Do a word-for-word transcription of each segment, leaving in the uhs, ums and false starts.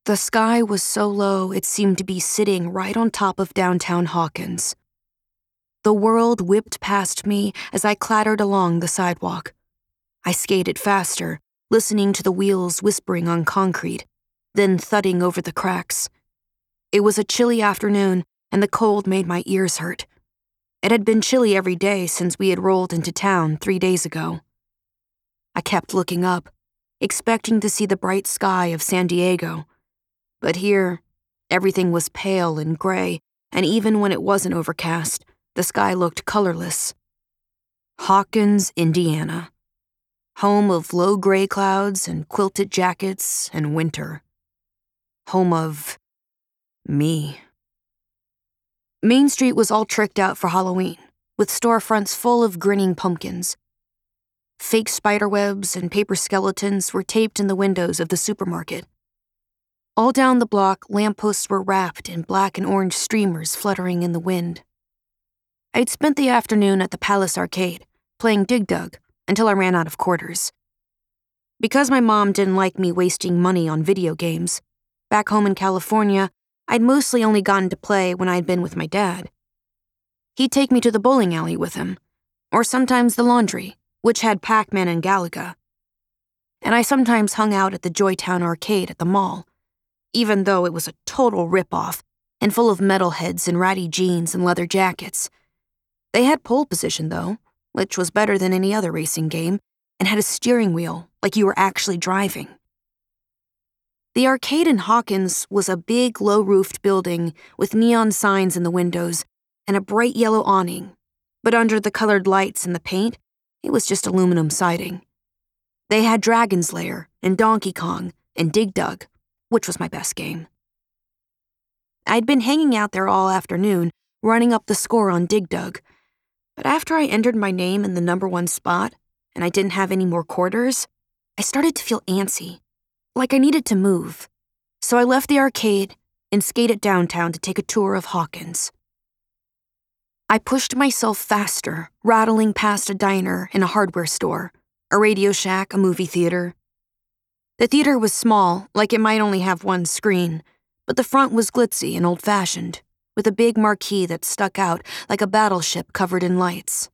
The sky was so low it seemed to be sitting right on top of downtown Hawkins. The world whipped past me as I clattered along the sidewalk. I skated faster, listening to the wheels whispering on concrete, then thudding over the cracks. It was a chilly afternoon, and the cold made my ears hurt. It had been chilly every day since we had rolled into town three days ago. I kept looking up, expecting to see the bright sky of San Diego. But here, everything was pale and gray, and even when it wasn't overcast, the sky looked colorless. Hawkins, Indiana. Home of low gray clouds and quilted jackets and winter. Home of me. Main Street was all tricked out for Halloween, with storefronts full of grinning pumpkins. Fake spiderwebs and paper skeletons were taped in the windows of the supermarket. All down the block, lampposts were wrapped in black and orange streamers fluttering in the wind. I'd spent the afternoon at the Palace Arcade, playing Dig Dug, until I ran out of quarters. Because my mom didn't like me wasting money on video games, back home in California, I'd mostly only gotten to play when I'd been with my dad. He'd take me to the bowling alley with him, or sometimes the laundry, which had Pac-Man and Galaga. And I sometimes hung out at the Joytown Arcade at the mall, even though it was a total rip-off and full of metalheads in ratty jeans and leather jackets. They had pole position, though, which was better than any other racing game, and had a steering wheel, like you were actually driving. The arcade in Hawkins was a big, low-roofed building with neon signs in the windows and a bright yellow awning, but under the colored lights and the paint, it was just aluminum siding. They had Dragon's Lair and Donkey Kong and Dig Dug, which was my best game. I'd been hanging out there all afternoon, running up the score on Dig Dug, but after I entered my name in the number one spot, and I didn't have any more quarters, I started to feel antsy, like I needed to move. So I left the arcade and skated downtown to take a tour of Hawkins. I pushed myself faster, rattling past a diner and a hardware store, a Radio Shack, a movie theater. The theater was small, like it might only have one screen, but the front was glitzy and old-fashioned, with a big marquee that stuck out like a battleship covered in lights.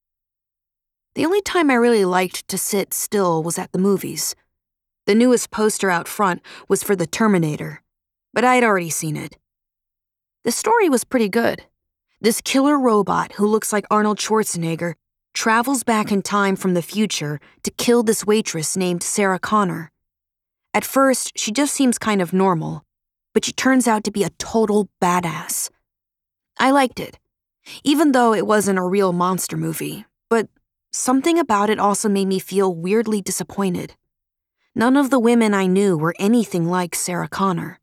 The only time I really liked to sit still was at the movies. The newest poster out front was for The Terminator, but I'd already seen it. The story was pretty good. This killer robot who looks like Arnold Schwarzenegger travels back in time from the future to kill this waitress named Sarah Connor. At first, she just seems kind of normal, but she turns out to be a total badass. I liked it, even though it wasn't a real monster movie, but something about it also made me feel weirdly disappointed. None of the women I knew were anything like Sarah Connor.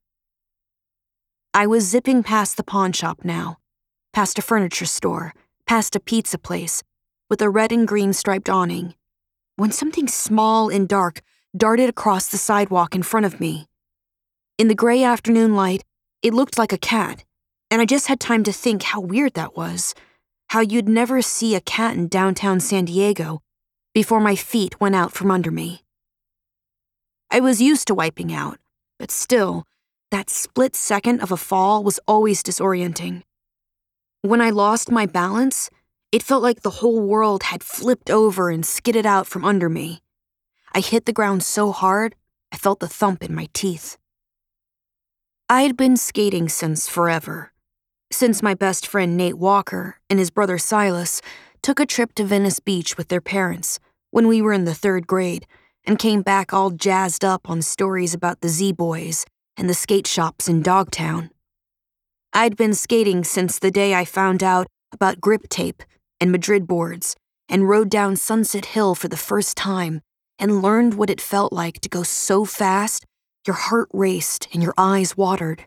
I was zipping past the pawn shop now, past a furniture store, past a pizza place, with a red and green striped awning, when something small and dark darted across the sidewalk in front of me. In the gray afternoon light, it looked like a cat, and I just had time to think how weird that was, how you'd never see a cat in downtown San Diego before my feet went out from under me. I was used to wiping out, but still, that split second of a fall was always disorienting. When I lost my balance, it felt like the whole world had flipped over and skidded out from under me. I hit the ground so hard, I felt the thump in my teeth. I had been skating since forever, since my best friend Nate Walker and his brother Silas took a trip to Venice Beach with their parents when we were in the third grade and came back all jazzed up on stories about the Z-Boys and the skate shops in Dogtown. I'd been skating since the day I found out about grip tape and Madrid boards and rode down Sunset Hill for the first time and learned what it felt like to go so fast your heart raced and your eyes watered.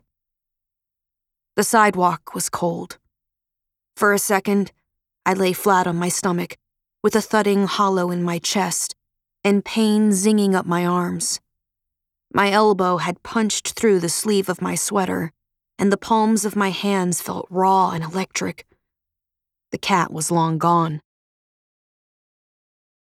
The sidewalk was cold. For a second, I lay flat on my stomach, with a thudding hollow in my chest and pain zinging up my arms. My elbow had punched through the sleeve of my sweater, and the palms of my hands felt raw and electric. The cat was long gone.